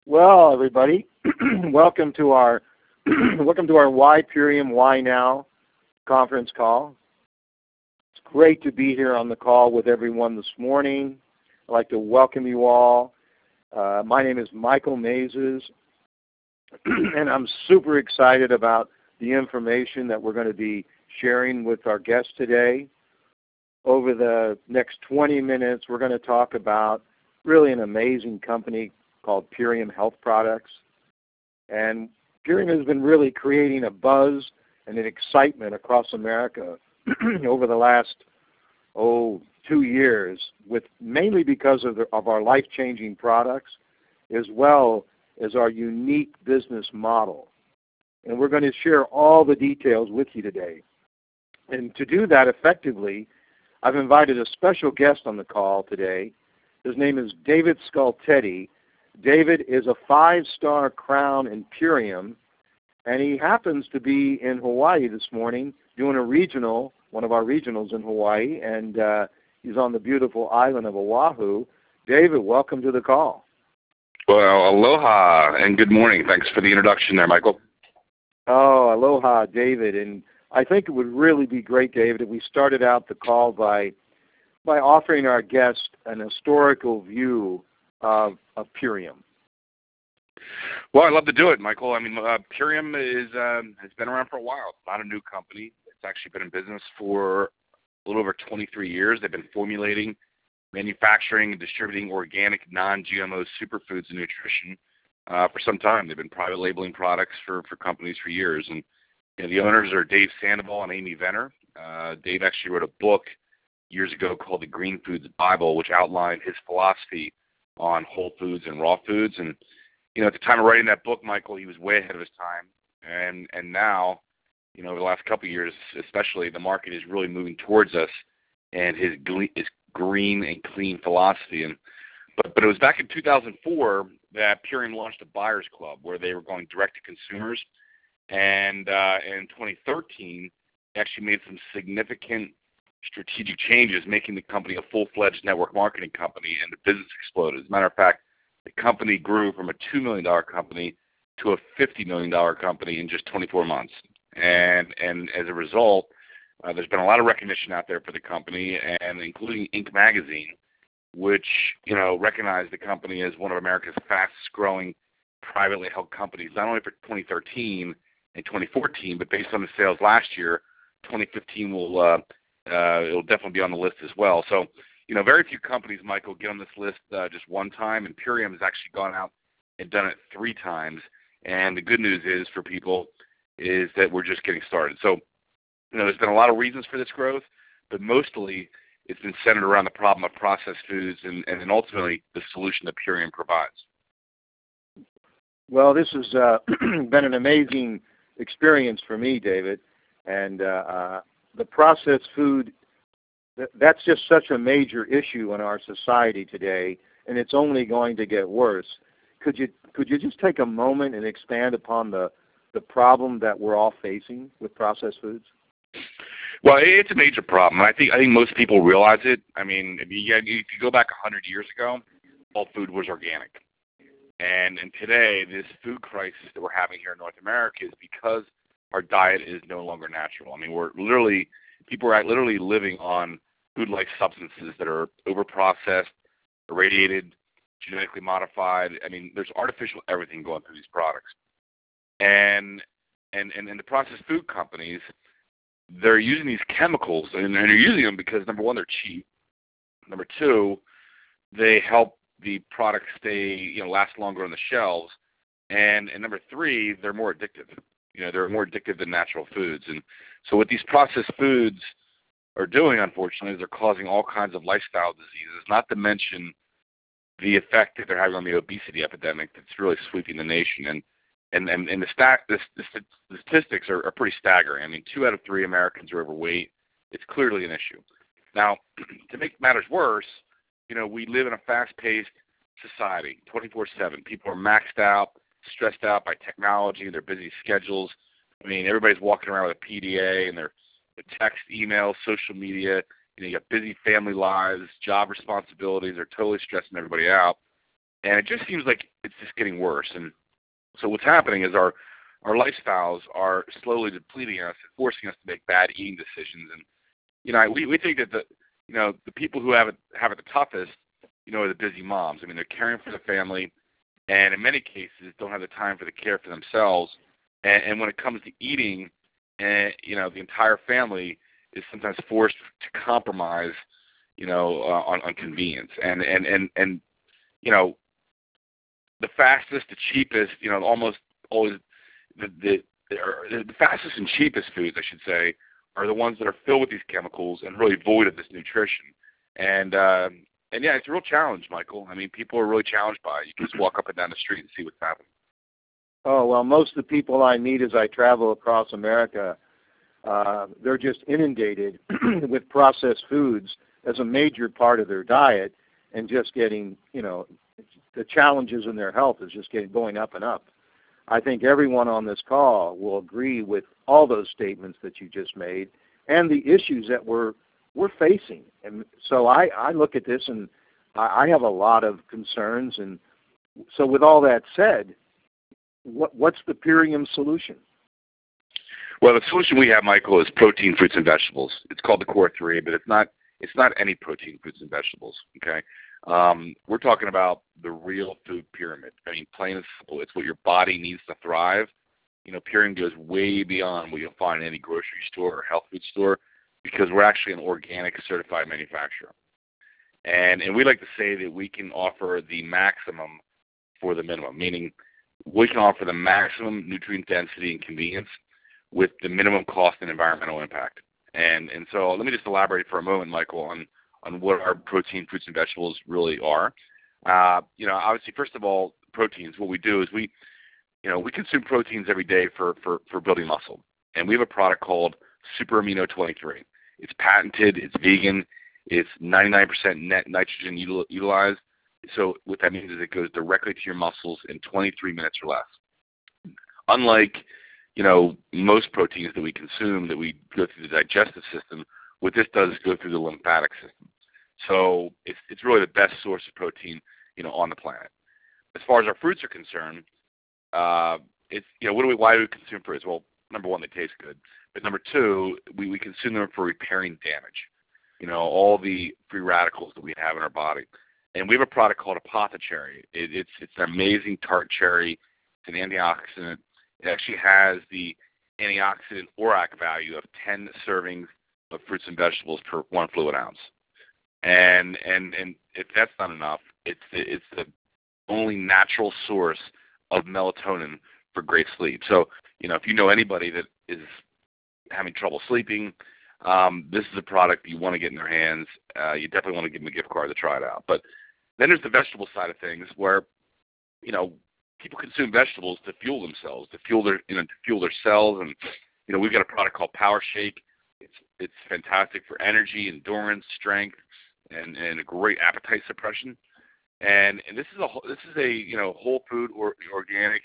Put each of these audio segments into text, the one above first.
Well, everybody, welcome to our Why Purium Why Now conference call. It's great to be here on the call with everyone this morning. I'd like to welcome you all. My name is Michael Mazes, and I'm super excited about the information that we're going to be sharing with our guests today. Over the next 20 minutes, we're going to talk about really an amazing company called Purium Health Products. And Purium has been really creating a buzz and an excitement across America over the last, 2 years, with mainly because of our life-changing products, as well as our unique business model. And we're going to share all the details with you today. And to do that effectively, I've invited a special guest on the call today. His name is David Scultetti. David is a 5-star crown in Purium, and he happens to be in Hawaii this morning doing one of our regionals in Hawaii, and he's on the beautiful island of Oahu. David, welcome to the call. Well, aloha and good morning. Thanks for the introduction there, Michael. Oh, aloha, David. And I think it would really be great, David, if we started out the call by offering our guest an historical view of Purium. Well, I'd love to do it, Michael. I mean, Purium has been around for a while. It's not a new company. It's actually been in business for a little over 23 years. They've been formulating, manufacturing, and distributing organic, non-GMO superfoods and nutrition for some time. They've been private labeling products for companies for years. And the owners are Dave Sandoval and Amy Venner. Dave actually wrote a book years ago called The Green Foods Bible, which outlined his philosophy on whole foods and raw foods. And, at the time of writing that book, Michael, he was way ahead of his time. And now, over the last couple of years, especially, the market is really moving towards us and his green and clean philosophy. But it was back in 2004 that Purium launched a buyer's club where they were going direct to consumers. And in 2013, they actually made some significant strategic changes, making the company a full-fledged network marketing company, and the business exploded. As a matter of fact, the company grew from a $2 million company to a $50 million company in just 24 months. And as a result, there's been a lot of recognition out there for the company, and including Inc. magazine, which recognized the company as one of America's fastest-growing privately held companies, not only for 2013 and 2014, but based on the sales last year, 2015 it'll definitely be on the list as well. So, very few companies, Michael, get on this list just one time, and Purium has actually gone out and done it 3 times. And the good news is for people is that we're just getting started. So, there's been a lot of reasons for this growth, but mostly it's been centered around the problem of processed foods and then ultimately the solution that Purium provides. Well, this has been an amazing experience for me, David, and the processed food, that's just such a major issue in our society today, and it's only going to get worse. Could you just take a moment and expand upon the problem that we're all facing with processed foods? Well, it's a major problem. I think most people realize it. I mean, if you go back 100 years ago, all food was organic. And today, this food crisis that we're having here in North America is because our diet is no longer natural. I mean, people are literally living on food-like substances that are overprocessed, irradiated, genetically modified. I mean, there's artificial everything going through these products. And the processed food companies, they're using these chemicals, and they're using them because, number one, they're cheap. Number two, they help the product last longer on the shelves. And number three, they're more addictive. They're more addictive than natural foods. And so what these processed foods are doing, unfortunately, is they're causing all kinds of lifestyle diseases, not to mention the effect that they're having on the obesity epidemic that's really sweeping the nation. And the statistics are pretty staggering. I mean, 2 out of 3 Americans are overweight. It's clearly an issue. Now, to make matters worse, we live in a fast-paced society, 24/7. People are maxed out, stressed out by technology and their busy schedules. I mean, everybody's walking around with a PDA and their text, email, social media. You got busy family lives, job responsibilities. They're totally stressing everybody out. And it just seems like it's just getting worse. And so what's happening is our lifestyles are slowly depleting us and forcing us to make bad eating decisions. And we think that the people who have it the toughest, are the busy moms. I mean, they're caring for the family, and in many cases don't have the time for the care for themselves. And when it comes to eating, the entire family is sometimes forced to compromise, on convenience. And the fastest, the cheapest, almost always the fastest and cheapest foods, I should say, are the ones that are filled with these chemicals and really void of this nutrition. And yeah, it's a real challenge, Michael. I mean, people are really challenged by it. You can just walk up and down the street and see what's happening. Oh, well, most of the people I meet as I travel across America, they're just inundated with processed foods as a major part of their diet, and just getting, the challenges in their health is just going up and up. I think everyone on this call will agree with all those statements that you just made and the issues that we're facing. And so I look at this and I have a lot of concerns. And so with all that said, what's the Purium solution? Well, the solution we have, Michael, is protein, fruits, and vegetables. It's called the Core 3, but it's not any protein, fruits, and vegetables, okay? We're talking about the real food pyramid. I mean, plain and simple. It's what your body needs to thrive. Purium goes way beyond what you'll find in any grocery store or health food store, because we're actually an organic certified manufacturer. And we like to say that we can offer the maximum for the minimum, meaning we can offer the maximum nutrient density and convenience with the minimum cost and environmental impact. And so let me just elaborate for a moment, Michael, on what our protein, fruits, and vegetables really are. Obviously, first of all, proteins. What we do is we consume proteins every day for building muscle. And we have a product called Super Amino 23. It's patented. It's vegan. It's 99% net nitrogen utilized. So what that means is it goes directly to your muscles in 23 minutes or less. Unlike, most proteins that we consume that we go through the digestive system, what this does is go through the lymphatic system. So it's really the best source of protein, on the planet. As far as our fruits are concerned, why do we consume fruits? Well, number one, they taste good. But number two, we consume them for repairing damage, all the free radicals that we have in our body. And we have a product called Apothecary. It's an amazing tart cherry. It's an antioxidant. It actually has the antioxidant ORAC value of 10 servings of fruits and vegetables per 1 fluid ounce. And if that's not enough, it's the only natural source of melatonin for great sleep. So, if you know anybody that is having trouble sleeping, this is a product you want to get in their hands. You definitely want to give them a gift card to try it out. But then there's the vegetable side of things where, people consume vegetables to fuel themselves, to fuel their cells. And, we've got a product called Power Shake. It's fantastic for energy, endurance, strength, and a great appetite suppression. And this is a whole food or organic,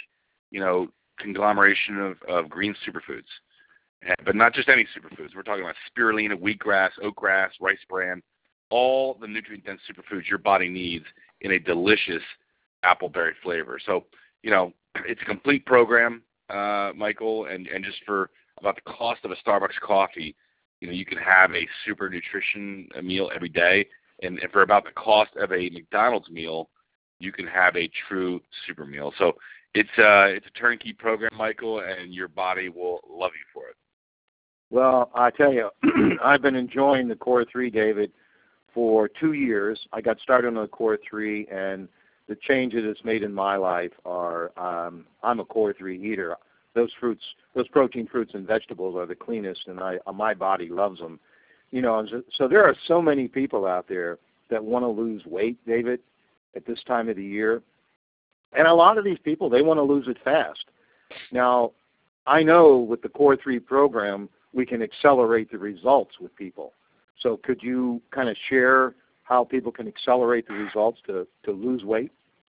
conglomeration of green superfoods. But not just any superfoods. We're talking about spirulina, wheatgrass, oatgrass, rice bran, all the nutrient-dense superfoods your body needs in a delicious apple berry flavor. So, it's a complete program, Michael, and just for about the cost of a Starbucks coffee, you can have a super nutrition meal every day. And for about the cost of a McDonald's meal, you can have a true super meal. So it's a turnkey program, Michael, and your body will love you for it. Well, I tell you, I've been enjoying the Core 3, David, for 2 years. I got started on the Core 3, and the changes it's made in my life are, I'm a Core 3 eater. Those protein fruits and vegetables are the cleanest, and my body loves them. So there are so many people out there that want to lose weight, David, at this time of the year. And a lot of these people, they want to lose it fast. Now, I know with the Core 3 program, we can accelerate the results with people. So could you kind of share how people can accelerate the results to lose weight?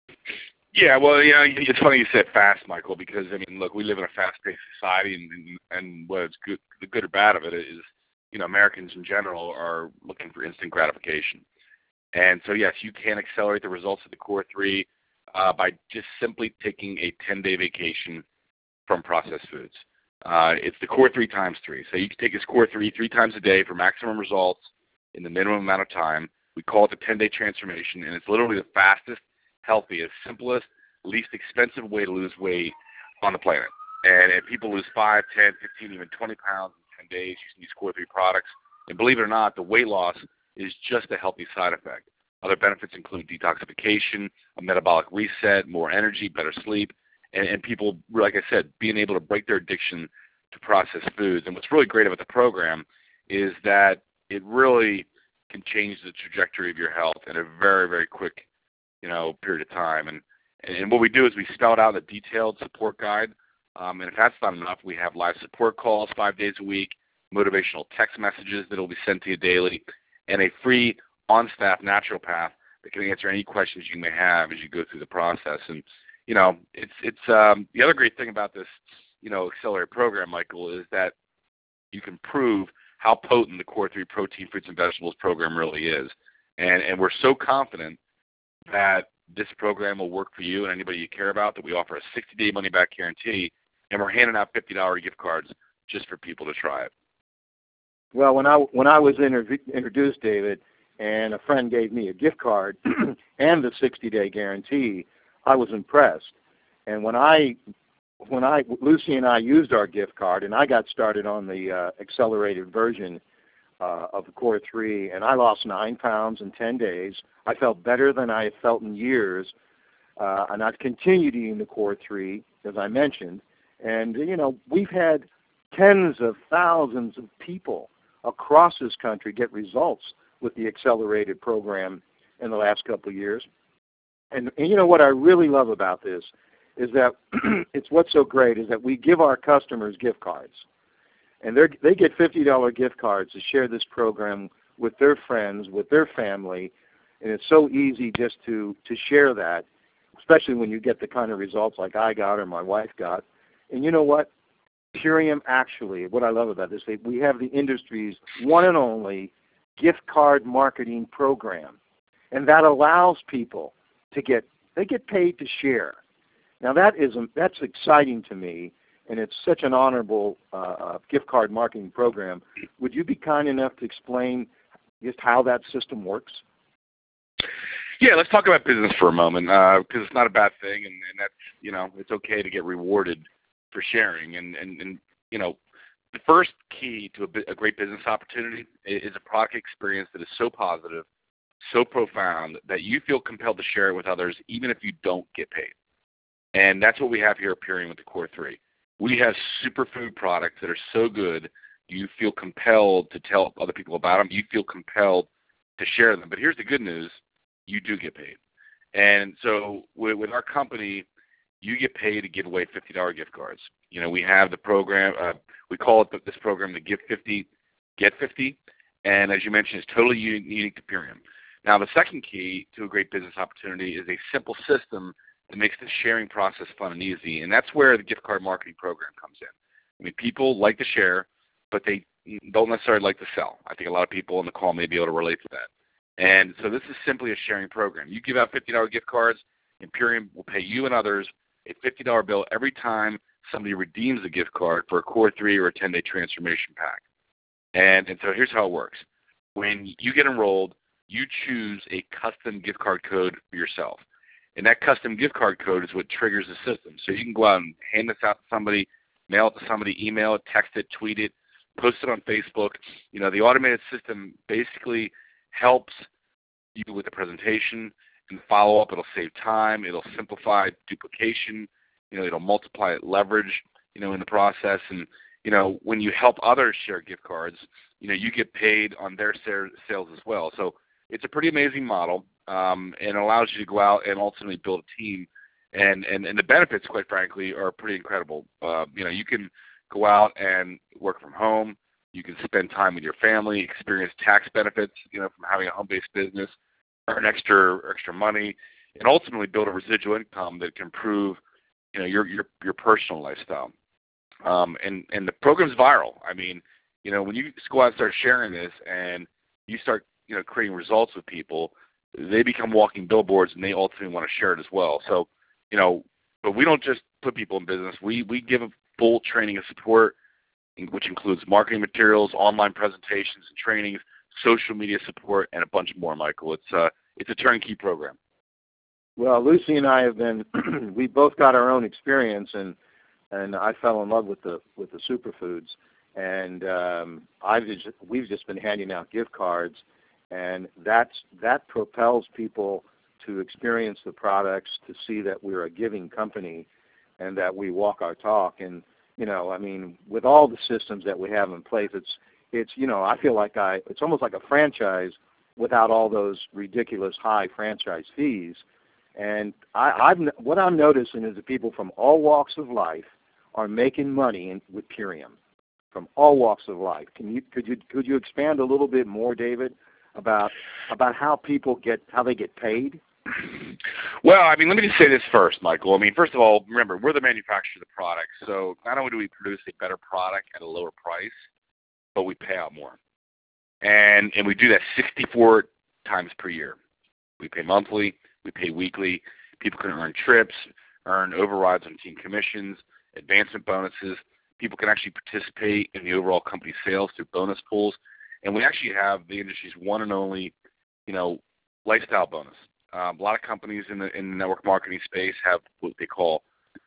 Yeah, well, it's funny you said fast, Michael, because, look, we live in a fast-paced society, and what's good, the good or bad of it is, Americans in general are looking for instant gratification. And so, yes, you can accelerate the results of the Core 3 by just simply taking a 10-day vacation from processed foods. It's the Core 3 times 3. So you can take this Core 3 times a day for maximum results in the minimum amount of time. We call it the 10-day transformation, and it's literally the fastest, healthiest, simplest, least expensive way to lose weight on the planet. And people lose 5, 10, 15, even 20 pounds in 10 days using these Core 3 products. And believe it or not, the weight loss is just a healthy side effect. Other benefits include detoxification, a metabolic reset, more energy, better sleep, and people, like I said, being able to break their addiction to processed foods. And what's really great about the program is that it really can change the trajectory of your health in a very, very quick, period of time. And what we do is we spell it out in a detailed support guide. And if that's not enough, we have live support calls 5 days a week, motivational text messages that will be sent to you daily, and a free on-staff naturopath that can answer any questions you may have as you go through the process. And it's the other great thing about this, accelerated program, Michael, is that you can prove how potent the Core 3 protein, fruits, and vegetables program really is. And we're so confident that this program will work for you and anybody you care about, that we offer a 60-day money-back guarantee, and we're handing out $50 gift cards just for people to try it. Well, when I was introduced, David, and a friend gave me a gift card and the 60-day guarantee, I was impressed. And when Lucy and I used our gift card, and I got started on the accelerated version of the Core 3, and I lost 9 pounds in 10 days. I felt better than I had felt in years, and I've continued eating the Core 3, as I mentioned. And, we've had tens of thousands of people across this country get results with the accelerated program in the last couple of years. And what I really love about this is that it's what's so great is that we give our customers gift cards. And they get $50 gift cards to share this program with their friends, with their family. And it's so easy just to share that, especially when you get the kind of results like I got or my wife got. And you know what? Purium actually, what I love about this, we have the industry's one and only gift card marketing program. And that allows people to get paid to share. Now that's exciting to me, and it's such an honorable gift card marketing program. Would you be kind enough to explain just how that system works? Yeah, let's talk about business for a moment, because it's not a bad thing, and that's, it's okay to get rewarded for sharing. And the first key to a great business opportunity is a product experience that is so positive, so profound, that you feel compelled to share it with others, even if you don't get paid. And that's what we have here at Purium with the Core 3. We have superfood products that are so good, you feel compelled to tell other people about them. You feel compelled to share them. But here's the good news. You do get paid. And so with our company, you get paid to give away $50 gift cards. We have the program, we call it this program the Give 50, Get 50. And as you mentioned, it's totally unique to Purium. Now, the second key to a great business opportunity is a simple system that makes the sharing process fun and easy. And that's where the gift card marketing program comes in. I mean, people like to share, but they don't necessarily like to sell. I think a lot of people on the call may be able to relate to that. And so this is simply a sharing program. You give out $50 gift cards, and Purium will pay you and others a $50 bill every time somebody redeems a gift card for a Core 3 or a 10-day transformation pack. And so here's how it works. When you get enrolled, you choose a custom gift card code for yourself. And that custom gift card code is what triggers the system. So you can go out and hand this out to somebody, mail it to somebody, email it, text it, tweet it, post it on Facebook. The automated system basically helps you with the presentation and follow-up. It'll save time. It'll simplify duplication. It'll multiply leverage, in the process. And, when you help others share gift cards, you get paid on their sales as well. So it's a pretty amazing model, and it allows you to go out and ultimately build a team. And the benefits, quite frankly, are pretty incredible. You can go out and work from home. You can spend time with your family, experience tax benefits, from having a home-based business, earn extra money, and ultimately build a residual income that can improve, your personal lifestyle. And the program's viral. I mean, when you just go out and start sharing this and you start, creating results with people, they become walking billboards, and they ultimately want to share it as well. So, but we don't just put people in business. We give a full training and support, which includes marketing materials, online presentations and trainings, social media support, and a bunch more, Michael. It's a turnkey program. Well, Lucy and I have been we both got our own experience, and I fell in love with the superfoods, and we've just been handing out gift cards, and that propels people to experience the products, to see that we're a giving company, and that we walk our talk. And with all the systems that we have in place, it's I feel like it's almost like a franchise without all those ridiculous high franchise fees. And what I'm noticing is that people from all walks of life are making money with Purium, from all walks of life. Could you expand a little bit more, David, about how they get paid? Well, let me just say this first, Michael. First of all, remember, we're the manufacturer of the product, so not only do we produce a better product at a lower price, but we pay out more. And we do that 64 times per year. We pay monthly, we pay weekly. People can earn trips, earn overrides on team commissions, advancement bonuses. People can actually participate in the overall company sales through bonus pools. And we actually have the industry's one and only, lifestyle bonus. A lot of companies in the network marketing space have what they call,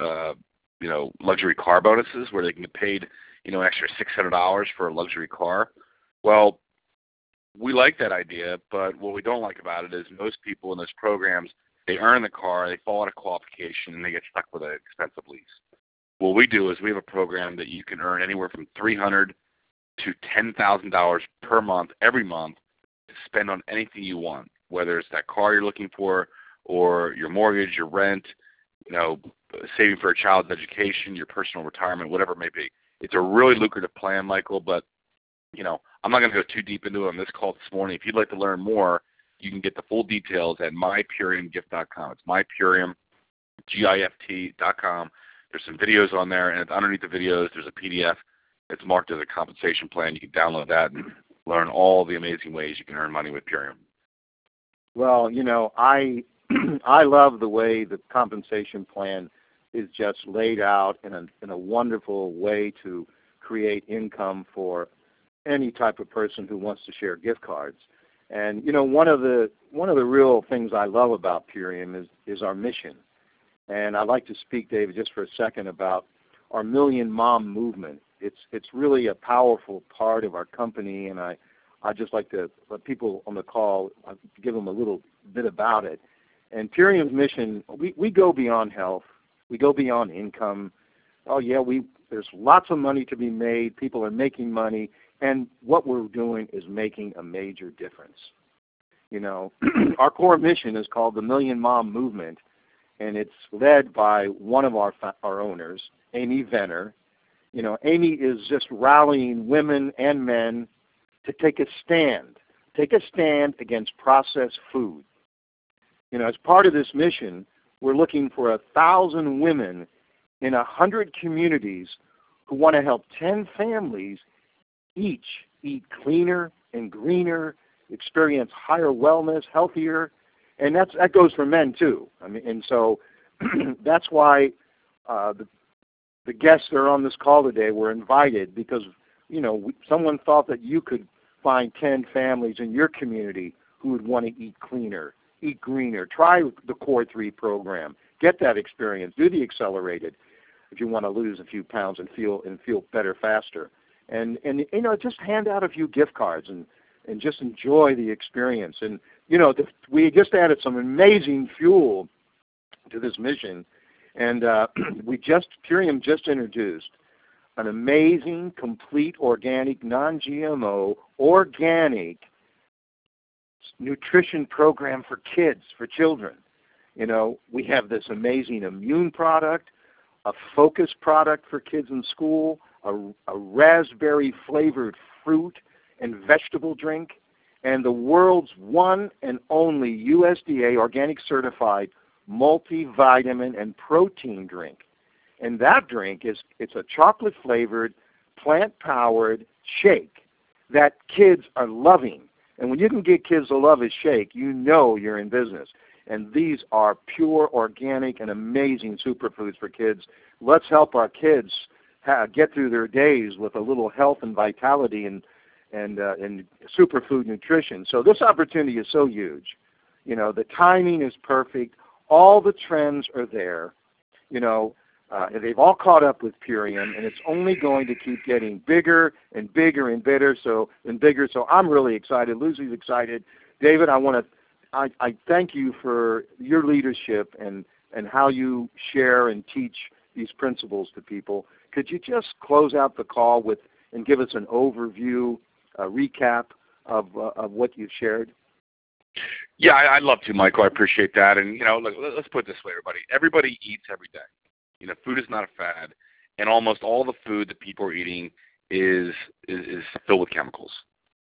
luxury car bonuses, where they can get paid, an extra $600 for a luxury car. Well, we like that idea, but what we don't like about it is most people in those programs, they earn the car, they fall out of qualification, and they get stuck with an expensive lease. What we do is we have a program that you can earn anywhere from $300 to $10,000 per month, every month, to spend on anything you want, whether it's that car you're looking for or your mortgage, your rent, saving for a child's education, your personal retirement, whatever it may be. It's a really lucrative plan, Michael, but, I'm not going to go too deep into it on this call this morning. If you'd like to learn more, you can get the full details at mypuriumgift.com. It's mypurium, GIFT.com. There's some videos on there, and underneath the videos, there's a PDF that's marked as a compensation plan. You can download that and learn all the amazing ways you can earn money with Purium. Well, I love the way the compensation plan is just laid out in a wonderful way to create income for any type of person who wants to share gift cards. And one of the real things I love about Purium is our mission. And I'd like to speak, David, just for a second about our Million Mom movement. It's really a powerful part of our company, and I'd just like to let people on the call give them a little bit about it. And Purium's mission, we go beyond health. We go beyond income. Oh, yeah, there's lots of money to be made. People are making money. And what we're doing is making a major difference. Our core mission is called the Million Mom Movement, and it's led by one of our owners, Amy Venner. Amy is just rallying women and men to take a stand against processed food. As part of this mission, we're looking for 1,000 women in 100 communities who want to help 10 families each eat cleaner and greener, experience higher wellness, healthier, and that goes for men too. And so that's why the guests that are on this call today were invited because someone thought that you could find 10 families in your community who would want to eat cleaner, eat greener. Try the Core 3 program. Get that experience. Do the accelerated if you want to lose a few pounds and feel better faster. And just hand out a few gift cards and just enjoy the experience. And, we just added some amazing fuel to this mission. And Purium just introduced an amazing, complete, organic, non-GMO, organic nutrition program for kids, for children. We have this amazing immune product, a focus product for kids in school, a raspberry-flavored fruit and vegetable drink, and the world's one and only USDA organic certified multivitamin and protein drink. And that drink it's a chocolate-flavored, plant-powered shake that kids are loving. And when you can get kids to love a shake, you know you're in business. And these are pure, organic, and amazing superfoods for kids. Let's help our kids get through their days with a little health and vitality and superfood nutrition. So this opportunity is so huge. You know, the timing is perfect. All the trends are there. You know, they've all caught up with Purium, and it's only going to keep getting bigger and bigger and better. So I'm really excited. Lucy's excited. David, I thank you for your leadership and how you share and teach these principles to people. Could you just close out the call and give us an overview, a recap of what you've shared? Yeah, I'd love to, Michael. I appreciate that. And, you know, look, let's put it this way, everybody. Everybody eats every day. You know, food is not a fad. And almost all the food that people are eating is filled with chemicals.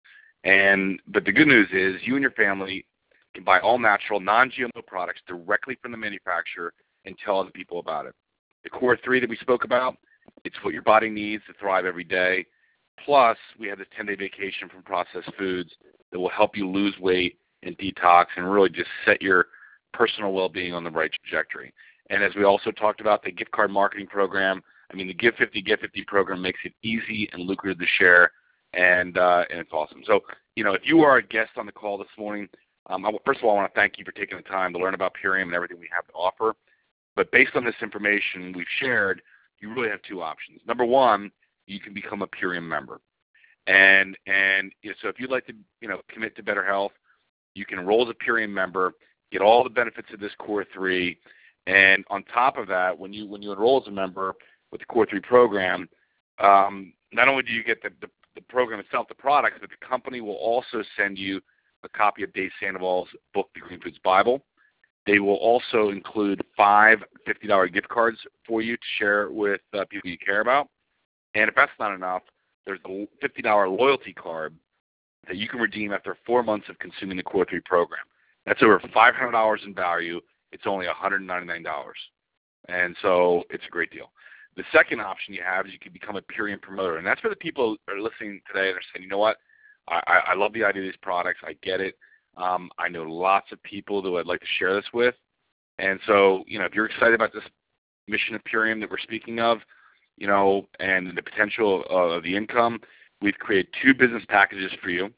But the good news is you and your family can buy all natural, non-GMO products directly from the manufacturer and tell other people about it. The Core 3 that we spoke about, it's what your body needs to thrive every day. Plus, we have this 10-day vacation from processed foods that will help you lose weight and detox and really just set your personal well-being on the right trajectory. And as we also talked about, the gift card marketing program, I mean, the Give 50, Get 50 program makes it easy and lucrative to share, and it's awesome. So, you know, if you are a guest on the call this morning, first of all, I want to thank you for taking the time to learn about Purium and everything we have to offer. But based on this information we've shared, you really have two options. Number one, you can become a Purium member. And so if you'd like to, you know, commit to better health, you can enroll as a Purium member, get all the benefits of this Core 3, and on top of that, when you enroll as a member with the Core 3 program, not only do you get the program itself, the products, but the company will also send you a copy of Dave Sandoval's book, The Green Foods Bible. They will also include 5 $50 gift cards for you to share with people you care about. And if that's not enough, there's a $50 loyalty card that you can redeem after 4 months of consuming the Core 3 program. That's over $500 in value. It's only $199. And so it's a great deal. The second option you have is you can become a Purium promoter. And that's for the people that are listening today and are saying, you know what, I love the idea of these products. I get it. I know lots of people that I'd like to share this with. And so, you know, if you're excited about this mission of Purium that we're speaking of, you know, and the potential of the income, we've created 2 business packages for you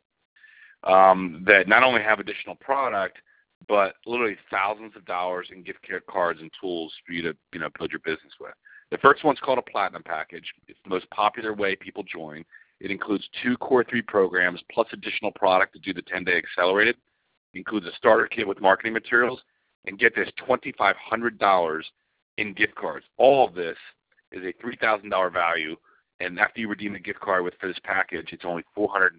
that not only have additional product, but literally thousands of dollars in gift cards and tools for you to, you know, build your business with. The first one's called a Platinum Package. It's the most popular way people join. It includes 2 Core 3 programs plus additional product to do the 10-day accelerated. It includes a starter kit with marketing materials. And get this, $2,500 in gift cards. All of this is a $3,000 value. And after you redeem the gift card for this package, it's only $499.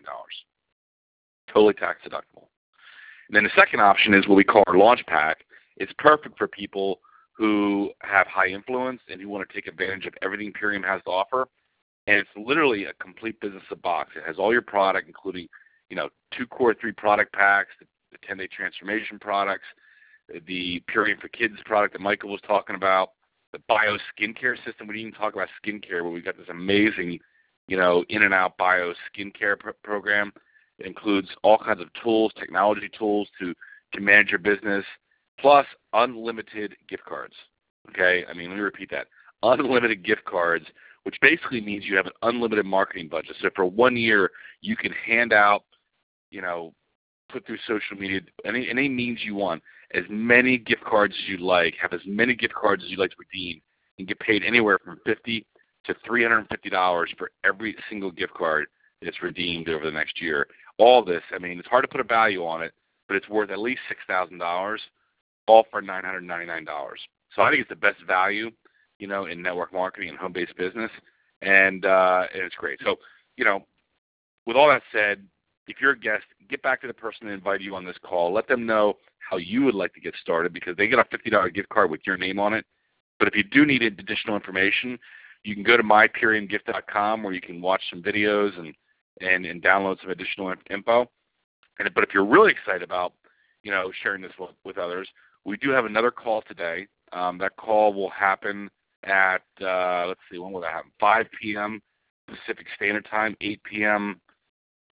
Totally tax deductible. And then the second option is what we call our Launch Pack. It's perfect for people who have high influence and who want to take advantage of everything Purium has to offer. And it's literally a complete business of box. It has all your product, including, you know, 2 Core 3 product packs, the 10-day transformation products, the Purium for Kids product that Michael was talking about, the bio skincare system. We didn't even talk about skincare, but we've got this amazing, you know, in and out bio skincare program. It includes all kinds of tools, technology tools to manage your business, plus unlimited gift cards. Okay? I mean, let me repeat that. Unlimited gift cards, which basically means you have an unlimited marketing budget. So for 1 year, you can hand out, you know, put through social media, any means you want, as many gift cards as you like, have as many gift cards as you like to redeem, and get paid anywhere from $50 to $350 for every single gift card that's redeemed over the next year. All this, I mean, it's hard to put a value on it, but it's worth at least $6,000, all for $999. So I think it's the best value, you know, in network marketing and home-based business, and it's great. So, you know, with all that said, if you're a guest, get back to the person that invited you on this call. Let them know how you would like to get started, because they get a $50 gift card with your name on it. But if you do need additional information, you can go to mypuriumgift.com, where you can watch some videos and download some additional info. But if you're really excited about, you know, sharing this with others, we do have another call today. That call will happen at, let's see, when will that happen? 5 p.m. Pacific Standard Time, 8 p.m.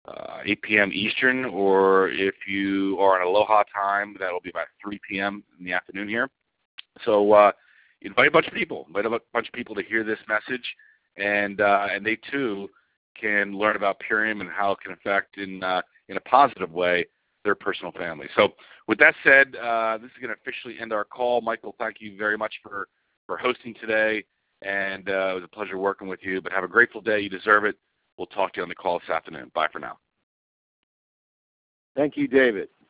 8 p.m. Eastern, or if you are on Aloha time, that'll be about 3 p.m. in the afternoon here. So invite a bunch of people. Invite a bunch of people to hear this message, and they too can learn about Purium and how it can affect in a positive way their personal family. So with that said, this is going to officially end our call. Michael, thank you very much for hosting today, and it was a pleasure working with you. But have a grateful day. You deserve it. We'll talk to you on the call this afternoon. Bye for now. Thank you, David.